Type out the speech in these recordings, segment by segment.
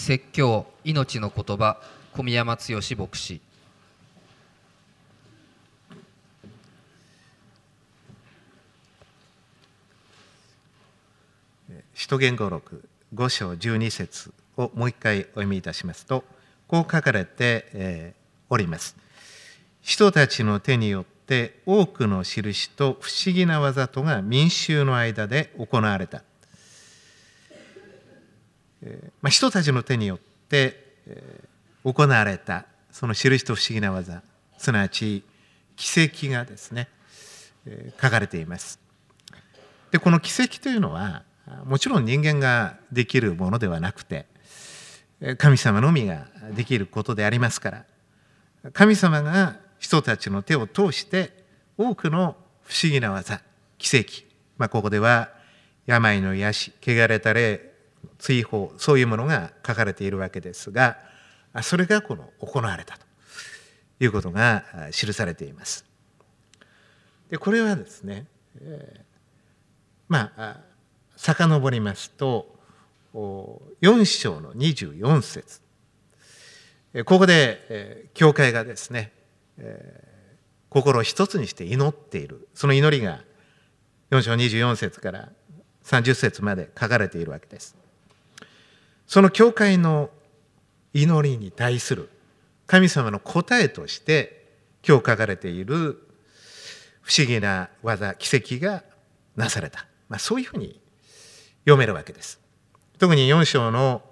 説教命の言葉小宮山剛牧師。 使徒言語録5章12節をもう一回お読みいたしますと、こう書かれております。人たちの手によって多くの印と不思議な技とが民衆の間で行われた。人たちの手によって行われたその印と不思議な技、すなわち奇跡がですね、書かれています。で、この奇跡というのはもちろん人間ができるものではなくて、神様のみができることでありますから、神様が人たちの手を通して多くの不思議な技、奇跡、ここでは病の癒し、汚れた霊、追放、そういうものが書かれているわけですが、それが行われたということが記されています。で、これはですね、遡りますと4章の24節、ここで教会がですね、心を一つにして祈っている、その祈りが4章24節から30節まで書かれているわけです。その教会の祈りに対する神様の答えとして今日書かれている不思議な技、奇跡がなされた、そういうふうに読めるわけです。特に4章の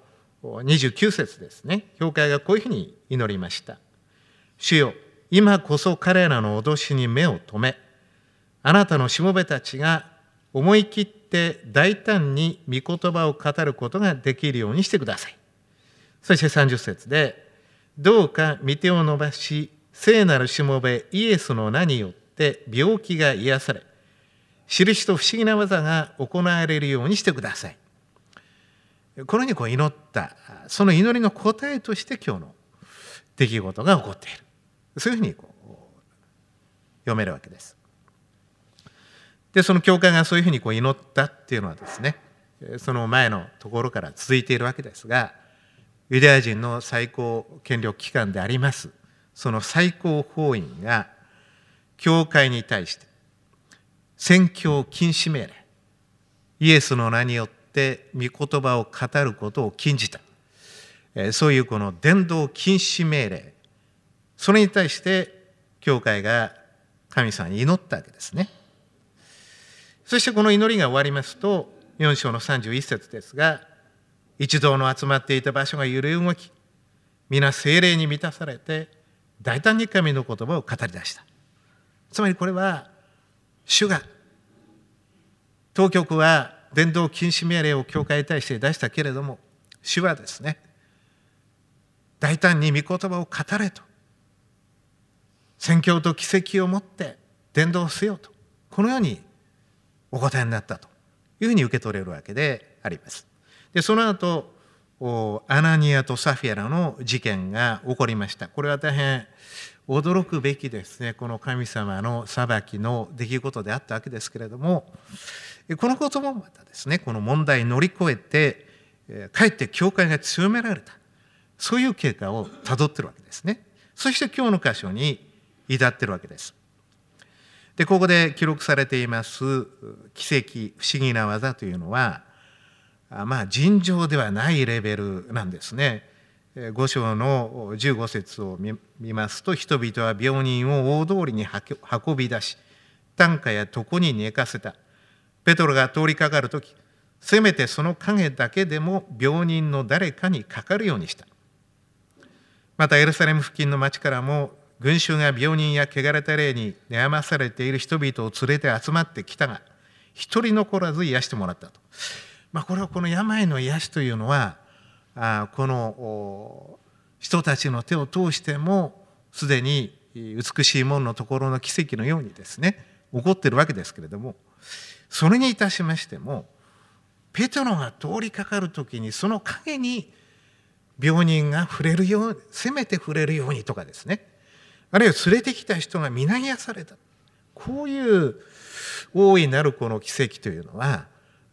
29節ですね。教会がこういうふうに祈りました。主よ、今こそ彼らの脅しに目を留め、あなたのしもべたちが思い切って大胆に御言葉を語ることができるようにしてください。そして30節で、どうか御手を伸ばし、聖なるしもべイエスの名によって病気が癒され、印と不思議な技が行われるようにしてください。このように祈った、その祈りの答えとして今日の出来事が起こっている。そういうふうに読めるわけです。で、その教会がそういうふうに祈ったっていうのはですね、その前のところから続いているわけですが、ユダヤ人の最高権力機関であります、その最高法院が教会に対して宣教禁止命令、イエスの名によって御言葉を語ることを禁じた、そういうこの伝道禁止命令、それに対して教会が神様に祈ったわけですね。そしてこの祈りが終わりますと、4章の31節ですが、一同の集まっていた場所が揺れ動き、皆聖霊に満たされて大胆に神の言葉を語り出した。つまりこれは主が、当局は伝道禁止命令を教会に対して出したけれども、主はですね、大胆に御言葉を語れと、宣教と奇跡をもって伝道せよと、このようにお答えになったというふうに受け取れるわけであります。で、その後アナニアとサフィアラの事件が起こりました。これは大変驚くべきですね、この神様の裁きの出来事であったわけですけれども、このこともまたですね、この問題を乗り越えてかえって教会が強められた、そういう経過をたどっているわけですね。そして今日の箇所に至っているわけです。で、ここで記録されています奇跡、不思議な技というのは、尋常ではないレベルなんですね。5章の15節を見ますと、人々は病人を大通りに運び出し、担架や床に寝かせた。ペトロが通りかかるとき、せめてその影だけでも病人の誰かにかかるようにした。またエルサレム付近の町からも群衆が病人や汚れた霊に悩まされている人々を連れて集まってきたが、一人残らず癒してもらったと。これはこの病の癒しというのは、この人たちの手を通してもすでに美しい門のところの奇跡のようにですね、起こっているわけですけれども、それにいたしましても、ペテロが通りかかるときにその影に病人が触れるように、せめて触れるようにとかですね、あるいは連れてきた人が皆癒された、こういう大いなるこの奇跡というのは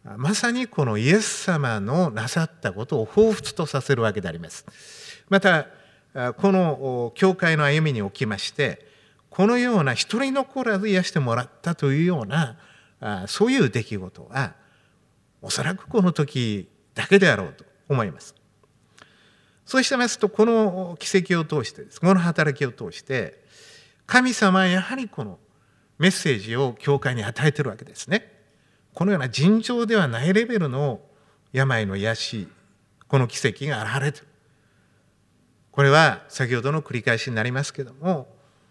まさにこのイエス様のなさったことを彷彿とさせるわけであります。またこの教会の歩みにおきまして、このような一人残らず癒してもらったというようなそういう出来事はおそらくこの時だけであろうと思います。そうしてますと、この奇跡を通してです、この働きを通して神様はやはりこのメッセージを教会に与えているわけですね。このような尋常ではないレベルの病の癒し、この奇跡が現れている。これは先ほどの繰り返しになりますけども、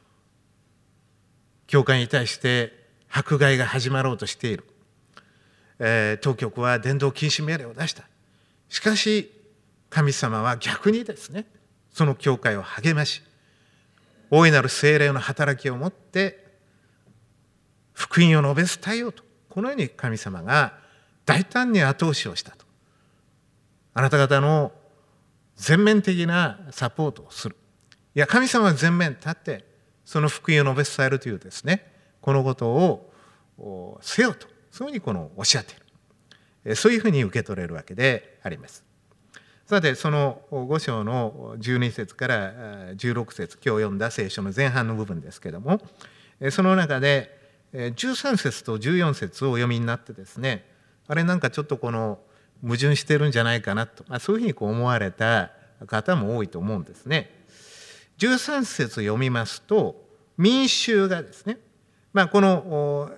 教会に対して迫害が始まろうとしている、当局は伝道禁止命令を出した。しかし神様は逆にですね、その教会を励まし、大いなる聖霊の働きをもって福音を述べ伝えようと、このように神様が大胆に後押しをしたと。あなた方の全面的なサポートをする。いや、神様は全面立ってその福音を述べ伝えるというですね、このことをせよと、そういうふうにこのおっしゃっている。そういうふうに受け取れるわけであります。さて、その5章の12節から16節、今日読んだ聖書の前半の部分ですけれども、その中で13節と14節をお読みになってですね、あれなんかちょっとこの矛盾してるんじゃないかなと、そういうふうに思われた方も多いと思うんですね。13節読みますと、民衆がですね、この、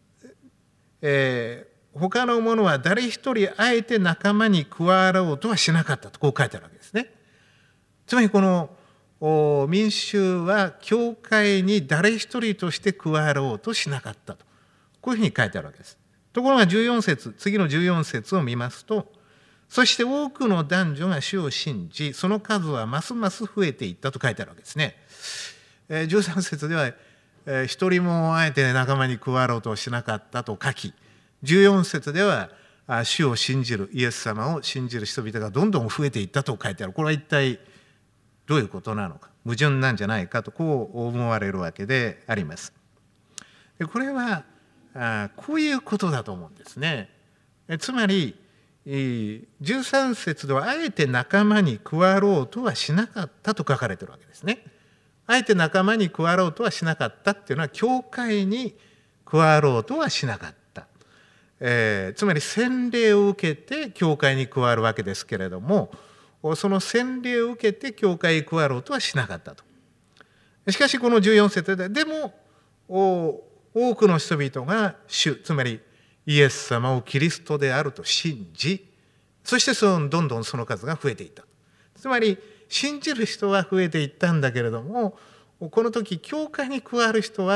他の者は誰一人あえて仲間に加わろうとはしなかったと、こう書いてあるわけですね。つまりこの民衆は教会に誰一人として加わろうとしなかったと、こういうふうに書いてあるわけです。ところが14節、次の14節を見ますと、そして多くの男女が主を信じ、その数はますます増えていったと書いてあるわけですね。13節では一人もあえて仲間に加わろうとしなかったと書き、14節では主を信じる、イエス様を信じる人々がどんどん増えていったと書いてある。これは一体どういうことなのか、矛盾なんじゃないかとこう思われるわけであります。でこれはこういうことだと思うんですね。つまり13節ではあえて仲間に加わろうとはしなかったと書かれているわけですね。あえて仲間に加わろうとはしなかったっていうのは、教会に加わろうとはしなかった、つまり洗礼を受けて教会に加わるわけですけれども、その洗礼を受けて教会に加わろうとはしなかったと。しかしこの14節でも多くの人々が主、つまりイエス様をキリストであると信じ、そしてどんどんその数が増えていった。つまり信じる人は増えていったんだけれども、この時教会に加わる人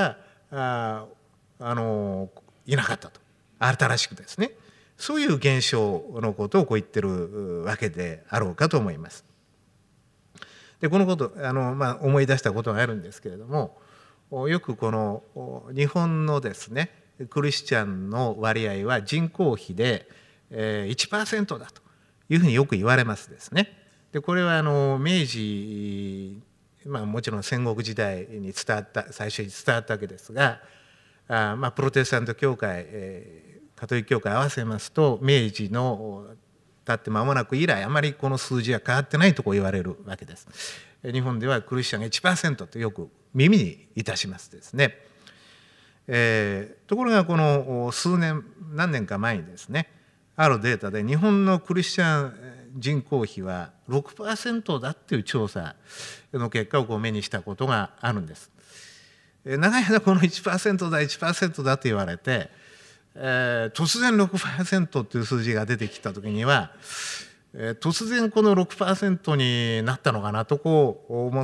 はいなかったと、新しくですね、そういう現象のことをこう言ってるわけであろうかと思います。でこのこと思い出したことがあるんですけれども、よくこの日本のですねクリスチャンの割合は人口比で 1% だというふうによく言われますですね。でこれは明治、もちろん戦国時代に最初に伝わったわけですが、プロテスタント教会、カトリック教会合わせますと、明治の経って間もなく以来あまりこの数字は変わってないとこう言われるわけです。日本ではクリスチャンが 1% とよく耳にいたしますですね。ところがこの何年か前にですね、あるデータで日本のクリスチャン人口比は 6% だっていう調査の結果をこう目にしたことがあるんです。長い間この 1% だ 1% だと言われて、突然 6% っていう数字が出てきた時には、突然この 6% になったのかなとこう思って、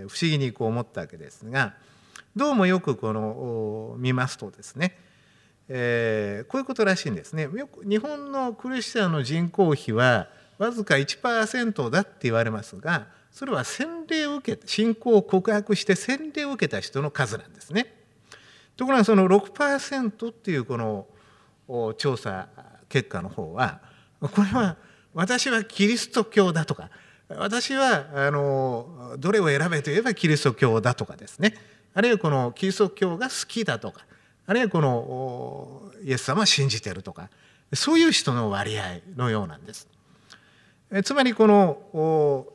不思議にこう思ったわけですが、どうもよくこの見ますとですね、こういうことらしいんですね。よく日本のクリスチャンの人口比はわずか 1% だって言われますが、それは洗礼を受けて、信仰を告白して洗礼を受けた人の数なんですね。ところがその 6% っていうこの調査結果の方は、これは私はキリスト教だとか、私はどれを選べといえばキリスト教だとかですね、あるいはこのキリスト教が好きだとか、あるいはこのイエス様を信じているとか、 そういう人の割合のようなんです。つまりこの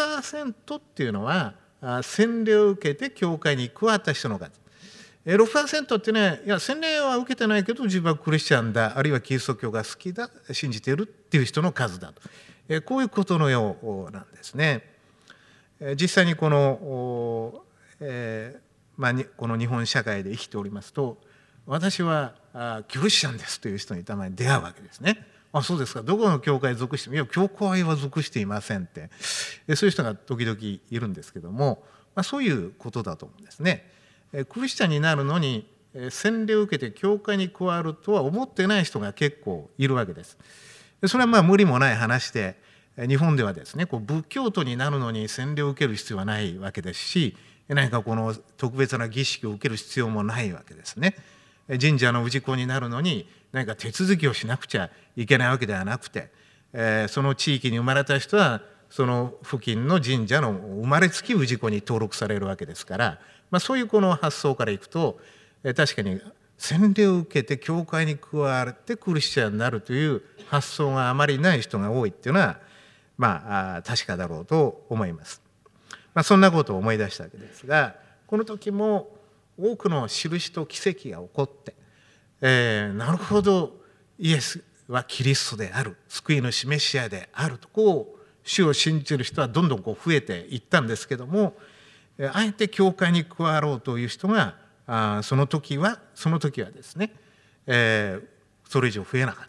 1% っていうのは洗礼を受けて教会に加わった人の数。6% ってね、いや洗礼は受けてないけど自分はクリスチャンだ、あるいはキリスト教が好きだ、信じているっていう人の数だと、こういうことのようなんですね。実際にこの、この日本社会で生きておりますと、私はクリスチャンですという人にたまに出会うわけですね。あ、そうですか、どこの教会に属しても、いや教会は属していませんって、そういう人が時々いるんですけども、そういうことだと思うんですね。クリスチャンになるのに洗礼を受けて教会に加わるとは思ってない人が結構いるわけです。それは無理もない話で、日本ではですね、仏教徒になるのに洗礼を受ける必要はないわけですし、何かこの特別な儀式を受ける必要もないわけですね。神社の氏子になるのに何か手続きをしなくちゃいけないわけではなくて、その地域に生まれた人はその付近の神社の生まれつき氏子に登録されるわけですから、そういうこの発想からいくと、確かに洗礼を受けて教会に加わってクリスチャンになるという発想があまりない人が多いっていうのは確かだろうと思います。そんなことを思い出したわけですが、この時も多くの印と奇跡が起こって、なるほど、イエスはキリストである、救いの示し屋であると主を信じる人はどんどん増えていったんですけども、あえて教会に加わろうという人がその時はですね、それ以上増えなかった、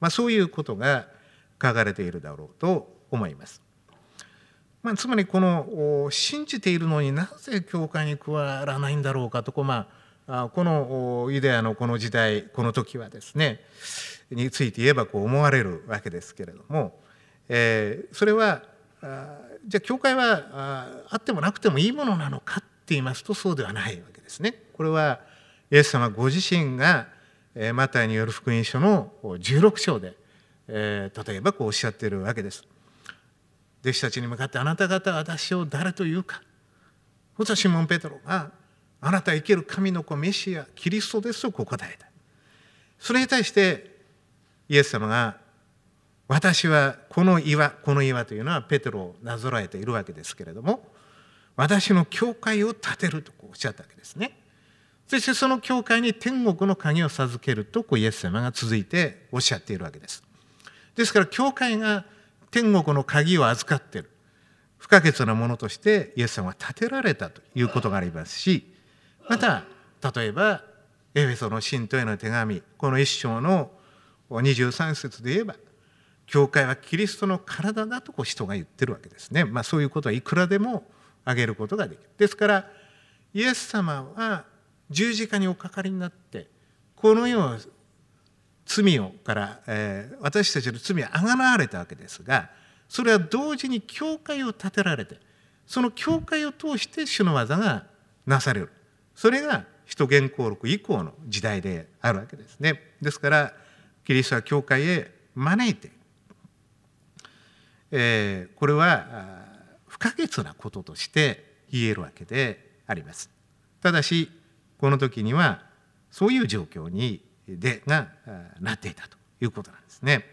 そういうことが書かれているだろうと思います。つまりこの信じているのになぜ教会に加わらないんだろうかとこのユダヤのこの時代この時はですねについて言えば思われるわけですけれども、それはじゃあ教会はあってもなくてもいいものなのかって言いますとそうではないわけですね。これはイエス様ご自身がマタイによる福音書の16章で例えばおっしゃっているわけです。弟子たちに向かってあなた方は私を誰というか。そしたらシモン・ペテロがあなたは生ける神の子メシアキリストですと答えた。それに対してイエス様が私はこの岩というのはペテロをなぞらえているわけですけれども、私の教会を建てるとおっしゃったわけですね。そしてその教会に天国の鍵を授けるとイエス様が続いておっしゃっているわけです。ですから教会が天国の鍵を預かっている不可欠なものとしてイエス様は建てられたということがありますし、また例えばエフェソの信徒への手紙この1章の23節で言えば教会はキリストの体だと人が言ってるわけですね。そういうことはいくらでも挙げることができる。ですからイエス様は十字架におかかりになってこの世罪から、私たちの罪はあがなわれたわけですが、それは同時に教会を建てられてその教会を通して主の技がなされる。それが使徒言行録以降の時代であるわけですね。ですからキリストは教会へ招いて、これは不可欠なこととして言えるわけであります。ただしこの時にはそういう状況がなっていたということなんですね。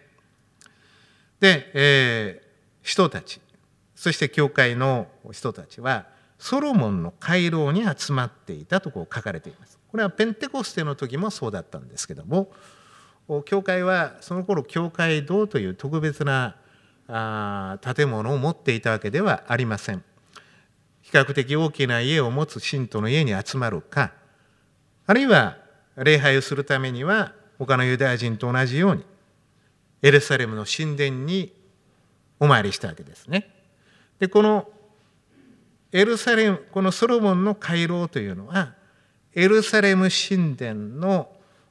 で、人たちそして教会の人たちはソロモンの回廊に集まっていたと書かれています。これはペンテコステの時もそうだったんですけども、教会はその頃教会堂という特別な建物を持っていたわけではありません。比較的大きな家を持つ信徒の家に集まるか、あるいは礼拝をするためには他のユダヤ人と同じようにエルサレムの神殿にお参りしたわけですね。でこのソロモンの回廊というのはエルサレム神殿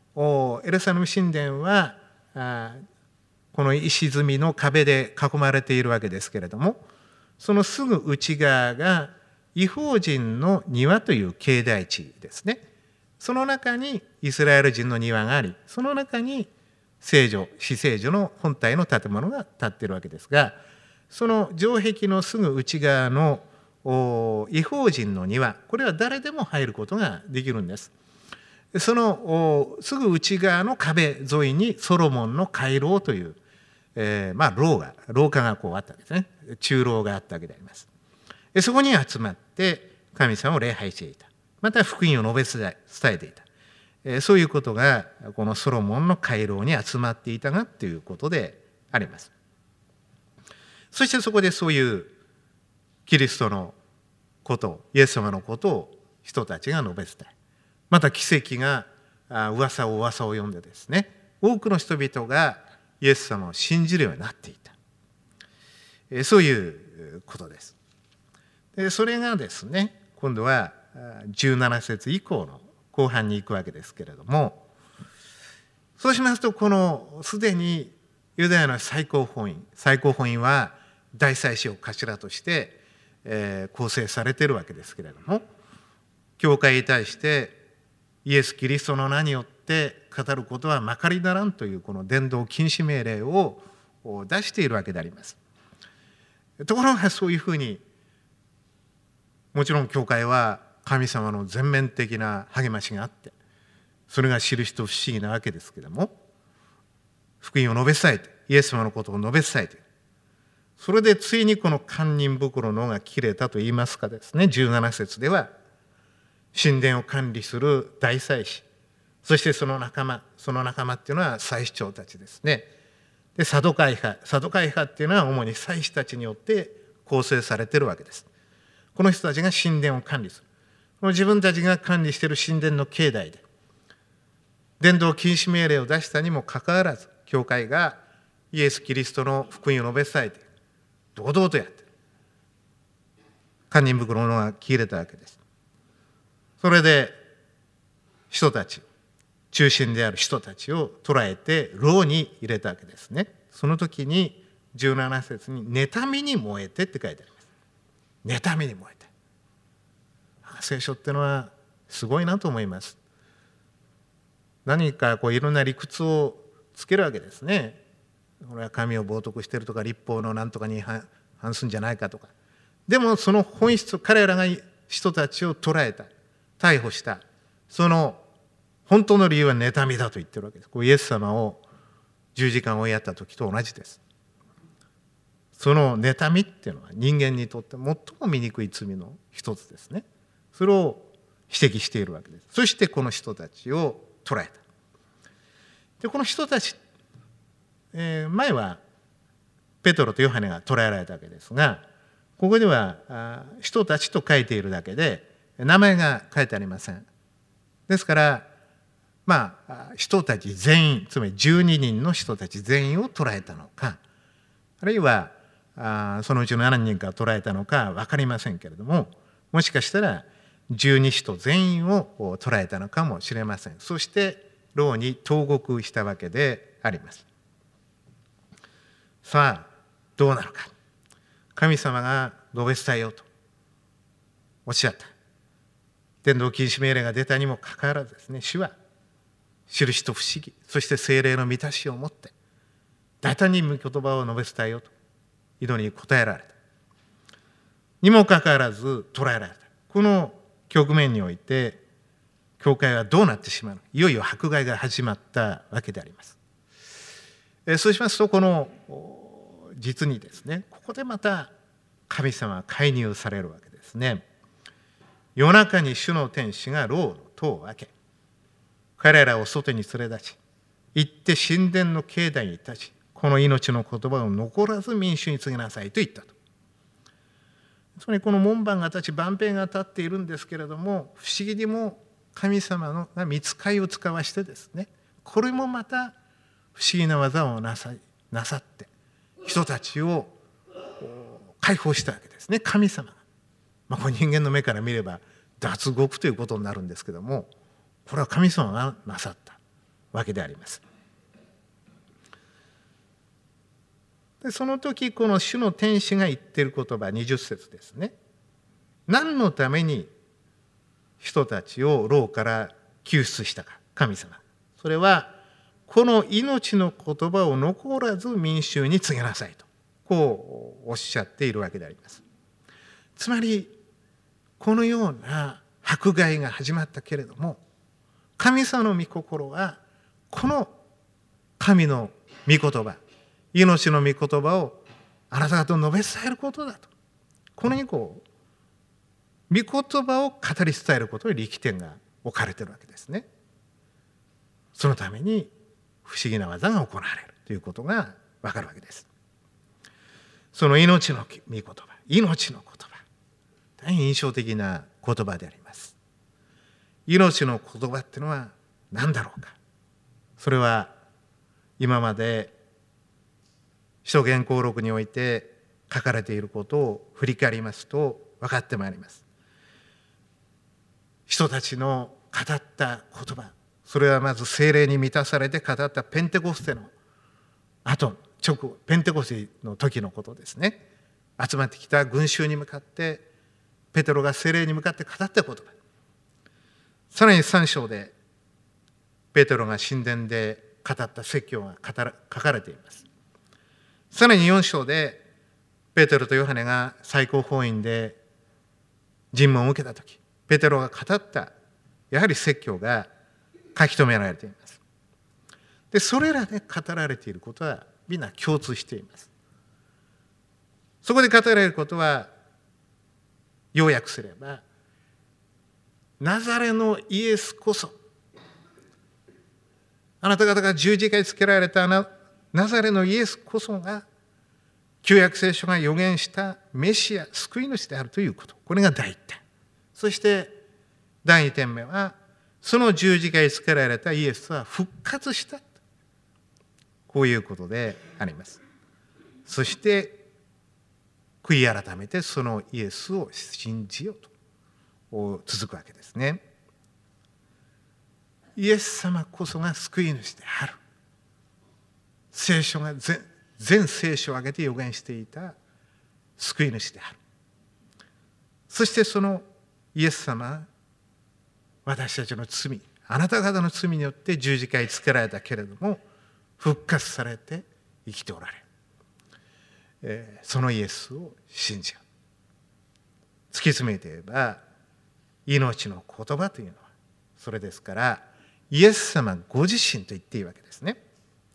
はこの石積みの壁で囲まれているわけですけれども、そのすぐ内側が異邦人の庭という境内地ですね。その中にイスラエル人の庭があり、その中に至聖所の本体の建物が建っているわけですが、その城壁のすぐ内側の異邦人の庭、これは誰でも入ることができるんです。 そのすぐ内側の壁沿いにソロモンの回廊という、廊下がこうあったわけですね。中廊があったわけであります。そこに集まって神様を礼拝していた。また福音を述べ伝えていた。そういうことがこのソロモンの回廊に集まっていたがということであります。そしてそこでそういうキリストのことイエス様のことを人たちが述べ伝え、また奇跡が噂を呼んでですね、多くの人々がイエス様を信じるようになっていた。そういうことです。でそれがですね、今度は17節以降の後半に行くわけですけれども、そうしますとこのすでにユダヤの最高法院は大祭司を頭として、構成されているわけですけれども、教会に対してイエス・キリストの名によって語ることはまかりならんというこの伝道禁止命令を出しているわけであります。ところがそういうふうに、もちろん教会は神様の全面的な励ましがあって、それが印と不思議なわけですけれども、福音を述べ伝えてイエス様のことを述べ伝えて、それでついにこの堪忍袋の緒が切れたといいますかですね、17節では神殿を管理する大祭司、そしてその仲間っていうのは祭司長たちですね。でサドカイ派っていうのは主に祭司たちによって構成されているわけです。この人たちが神殿を管理する。この自分たちが管理している神殿の境内で伝道禁止命令を出したにもかかわらず、教会がイエス・キリストの福音を述べ伝えて堂々とやって堪忍袋の緒が切れたわけです。それで人たち、中心である人たちを捕らえて牢に入れたわけですね。その時に17節に妬みに燃えてって書いてあります。妬みに燃えて。聖書ってのはすごいなと思います。何かいろんな理屈をつけるわけですね。これは神を冒涜しているとか、立法の何とかに反するんじゃないかとか。でもその本質、彼らが人たちを捕らえた、逮捕した、その本当の理由は妬みだと言ってるわけです。イエス様を十字架に追いやった時と同じです。その妬みっていうのは人間にとって最も醜い罪の一つですね。それを指摘しているわけです。そしてこの人たちを捕らえた。でこの人たち、前はペトロとヨハネが捕らえられたわけですが、ここでは人たちと書いているだけで名前が書いてありません。ですから人たち全員、つまり12人の人たち全員を捕らえたのか、あるいはそのうちの何人か捕らえたのか分かりませんけれども、もしかしたら12使徒全員を捕らえたのかもしれません。そして牢に投獄したわけであります。さあどうなるか。神様が述べ伝えようとおっしゃった。伝道禁止命令が出たにもかかわらずですね、主は印と不思議、そして聖霊の満たしを持って大胆に御言葉を述べ伝えようと祈りに応えられたにもかかわらず捕らえられた。この局面において教会はどうなってしまうのか。いよいよ迫害が始まったわけであります。そうしますとこの実にですね、ここでまた神様は介入されるわけですね。夜中に主の天使が牢の戸を開け、彼らを外に連れ出し、行って神殿の境内に立ち、この命の言葉を残らず民衆に告げなさいと言ったと。つまりこの門番が立ち、万兵が立っているんですけれども、不思議にも神様が御使いを使わしてですね、これもまた不思議な技をなさって人たちを解放したわけですね。神様が、これ人間の目から見れば脱獄ということになるんですけども、これは神様がなさったわけであります。でその時この主の天使が言っている言葉、20節ですね。何のために人たちを牢から救出したか、神様。それはこの命の言葉を残らず民衆に告げなさいと、こうおっしゃっているわけであります。つまりこのような迫害が始まったけれども、 神様の御心はこの神の御言葉、命の御言葉をあなた方に述べ伝えることだと。このに御言葉を語り伝えることに力点が置かれているわけですね。そのために不思議な技が行われるということがわかるわけです。その命の御言葉、命の言葉、大変印象的な言葉であります。命の言葉っていうのは何だろうか。それは今まで使徒言行録において書かれていることを振り返りますと分かってまいります。人たちの語った言葉、それはまず聖霊に満たされて語ったペンテコステのペンテコステの時のことですね。集まってきた群衆に向かってペテロが聖霊に向かって語った言葉、さらに3章でペテロが神殿で語った説教が書かれています。さらに4章でペテロとヨハネが最高法院で尋問を受けたとき、ペテロが語ったやはり説教が書き留められています。でそれらで語られていることはみんな共通しています。そこで語られることは要約すれば、ナザレのイエスこそ、あなた方が十字架につけられたナザレのイエスこそが旧約聖書が予言したメシア、救い主であるということ。これが第一点。そして第二点目は、その十字架につけられたイエスは復活した。こういうことであります。そして悔い改めてそのイエスを信じようと続くわけですね。イエス様こそが救い主である。聖書が全聖書を挙げて予言していた救い主である。そしてそのイエス様は私たちの罪、あなた方の罪によって十字架につけられたけれども復活されて生きておられる。そのイエスを信じよう。突き詰めて言えば命の言葉というのはそれですから、イエス様ご自身と言っていいわけですね。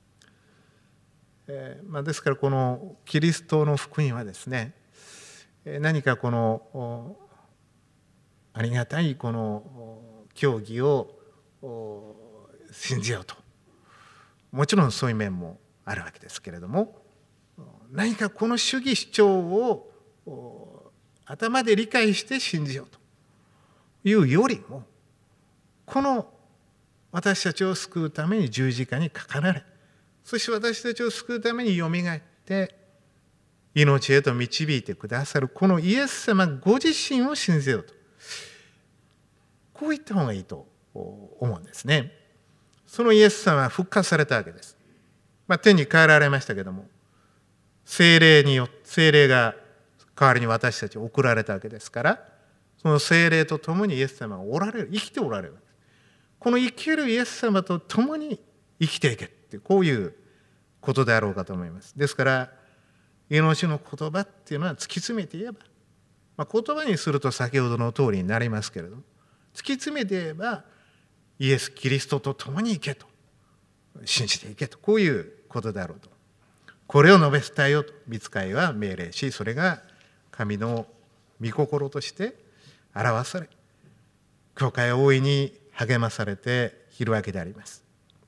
ですからこのキリストの福音はですね、何かこのありがたいこの教義を信じようと、もちろんそういう面もあるわけですけれども、何かこの主義主張を頭で理解して信じようというよりも、この私たちを救うために十字架にかかられ、そして私たちを救うためによみがえって命へと導いてくださるこのイエス様ご自身を信じようと、こう言った方がいいと思うんですね。そのイエス様は復活されたわけです。天に帰られましたけども、聖霊が代わりに私たちに送られたわけですから、その聖霊と共にイエス様がおられる、生きておられる。この生きるイエス様と共に生きていけって、こういうことであろうかと思います。ですから命の言葉っていうのは突き詰めて言えば、言葉にすると先ほどの通りになりますけれども、突き詰めて言えばイエス・キリストと共に生けと、信じていけと、こういうことであろうと、これを述べ伝えようと御使いは命令し、それが神の御心として表され、教会は大いに励まされているわけであります。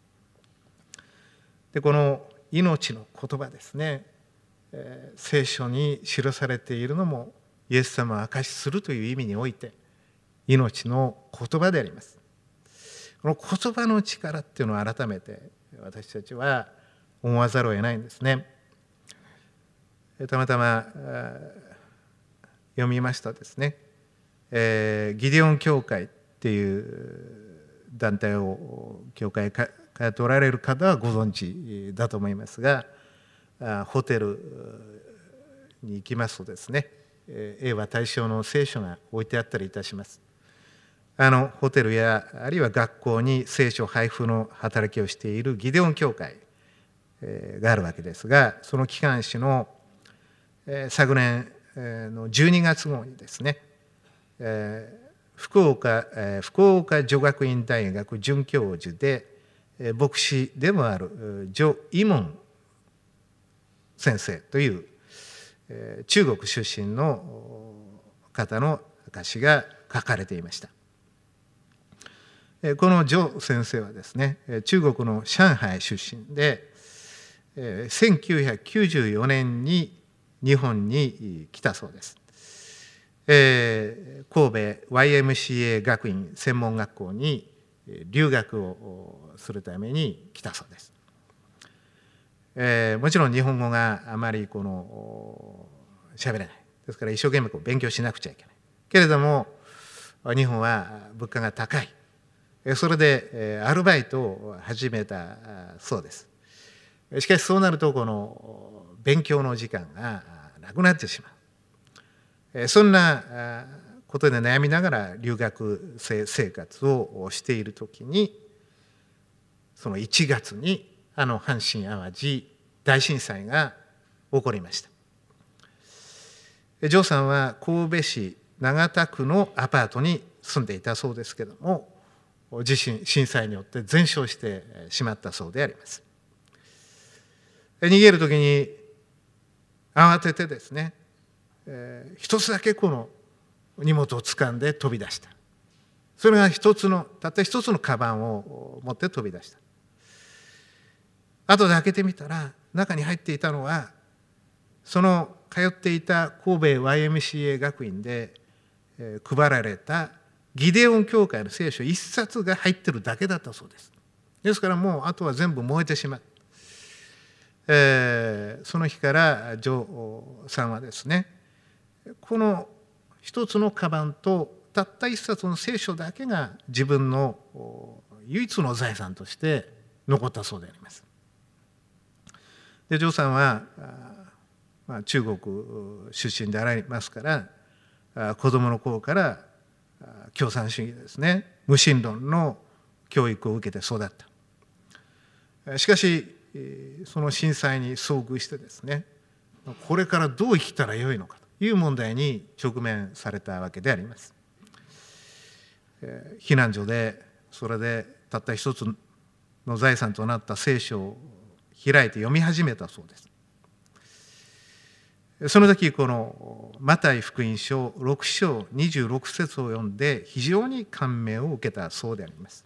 でこの命の言葉ですね、聖書に記されているのもイエス様を証しするという意味において命の言葉であります。この言葉の力っていうのを改めて私たちは思わざるを得ないんですね。たまたま読みましたですね、ギデオン教会っていう団体を教会通っておられる方はご存知だと思いますが、ホテルに行きますとですね、英和大正の聖書が置いてあったりいたします。ホテルやあるいは学校に聖書配布の働きをしているギデオン教会があるわけですが、その機関紙の昨年の12月号にですね、不福岡女学院大学准教授で牧師でもある徐一門先生という中国出身の方の証が書かれていました。この徐先生はですね、中国の上海出身で1994年に日本に来たそうです。神戸 YMCA 学院専門学校に留学をするために来たそうです。もちろん日本語があまり喋れないですから、一生懸命勉強しなくちゃいけないけれども、日本は物価が高い。それでアルバイトを始めたそうです。しかしそうなると勉強の時間がなくなってしまう。そんなことで悩みながら留学生生活をしているときに、その1月に阪神・淡路大震災が起こりました。ジョーさんは神戸市長田区のアパートに住んでいたそうですけれども、震災によって全焼してしまったそうであります。逃げるときに慌ててですね、一つだけこの荷物を掴んで飛び出した。それがたった一つのカバンを持って飛び出した。後で開けてみたら、中に入っていたのはその通っていた神戸 YMCA 学院で配られたギデオン教会の聖書一冊が入ってるだけだったそうです。ですからもうあとは全部燃えてしまう。その日からジョーさんはですね、この一つのカバンとたった一冊の聖書だけが自分の唯一の財産として残ったそうであります。でジョーさんは、中国出身でありますから子供の頃から共産主義ですね、無神論の教育を受けて育った。しかしその震災に遭遇してですね、これからどう生きたらよいのかという問題に直面されたわけであります。避難所でそれでたった一つの財産となった聖書を開いて読み始めたそうです。その時このマタイ福音書6章26節を読んで非常に感銘を受けたそうであります。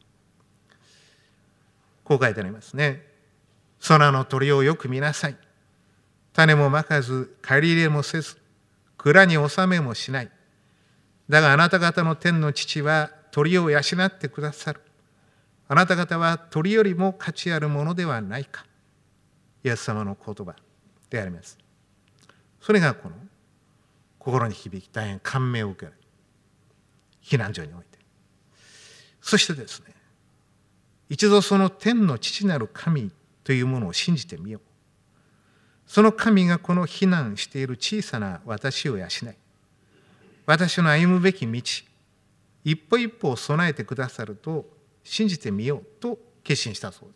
こう書いてありますね。空の鳥をよく見なさい。種もまかず借り入れもせず蔵に納めもしない。だがあなた方の天の父は鳥を養ってくださる。あなた方は鳥よりも価値あるものではないか。イエス様の言葉であります。それがこの心に響き大変感銘を受ける避難所において、そしてですね、一度その天の父なる神というものを信じてみよう。その神がこの避難している小さな私を養い、私の歩むべき道一歩一歩を備えてくださると信じてみようと決心したそうです。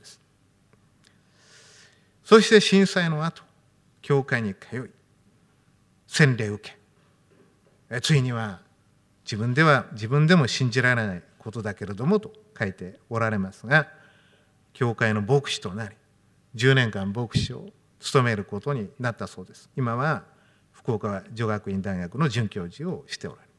そして震災の後、教会に通い洗礼を受け、ついには自分でも信じられないことだけれどもと書いておられますが、教会の牧師となり10年間牧師を務めることになったそうです。今は福岡女学院大学の准教授をしておられる。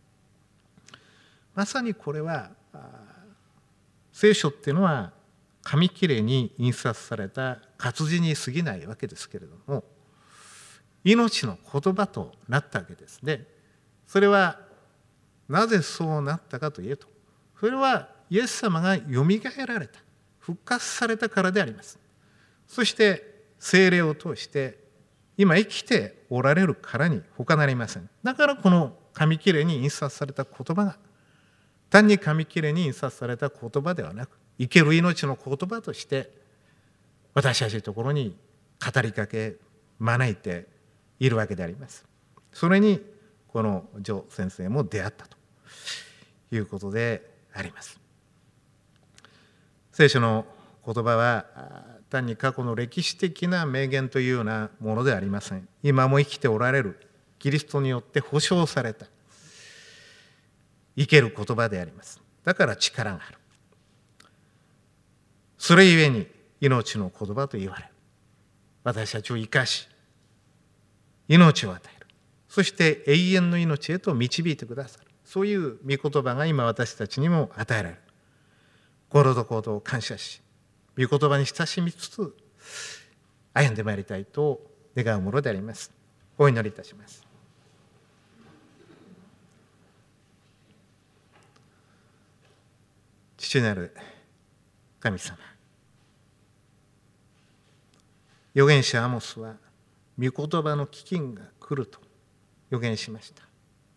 まさにこれは聖書っていうのは紙切れに印刷された活字に過ぎないわけですけれども、命の言葉となったわけですね。それはなぜそうなったかというと、それはイエス様がよみがえられた、復活されたからであります。そして聖霊を通して今生きておられるからに他なりません。だからこの紙切れに印刷された言葉が単に紙切れに印刷された言葉ではなく、生ける命の言葉として私たちのところに語りかけ招いているわけであります。それにこのジョ先生も出会ったということであります。聖書の言葉は単に過去の歴史的な名言というようなものではありません。今も生きておられるキリストによって保証された生ける言葉であります。だから力がある。それゆえに命の言葉と言われる。私たちを生かし、命を与える。そして永遠の命へと導いてくださる。そういう御言葉が今私たちにも与えられる。心と行動を感謝し、御言葉に親しみつつ歩んでまいりたいと願うものであります。お祈りいたします。父なる神様、預言者アモスは御言葉の飢饉が来ると預言しました。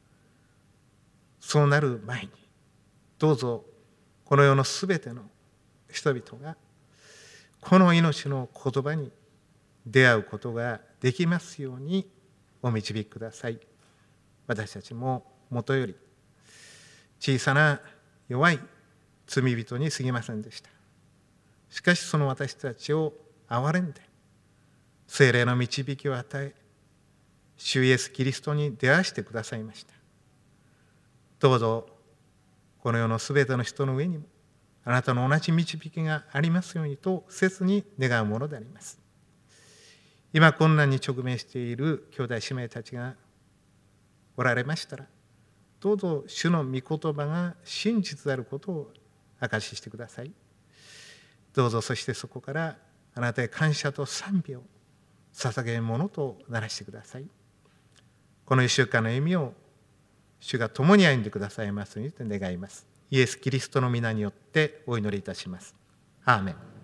そうなる前にどうぞこの世のすべての人々がこの命の言葉に出会うことができますようにお導きください。私たちももとより小さな弱い罪人に過ぎませんでした。しかしその私たちを憐れんで聖霊の導きを与え、主イエスキリストに出会わしてくださいました。どうぞこの世のすべての人の上にもあなたの同じ導きがありますようにと切に願うものであります。今困難に直面している兄弟姉妹たちがおられましたら、どうぞ主の御言葉が真実であることを証ししてください。どうぞそしてそこからあなたへ感謝と賛美を捧げるものとならしてください。この一週間の歩みを主が共に歩んでくださいますようにと願います。イエス・キリストの皆によってお祈りいたします。アーメン。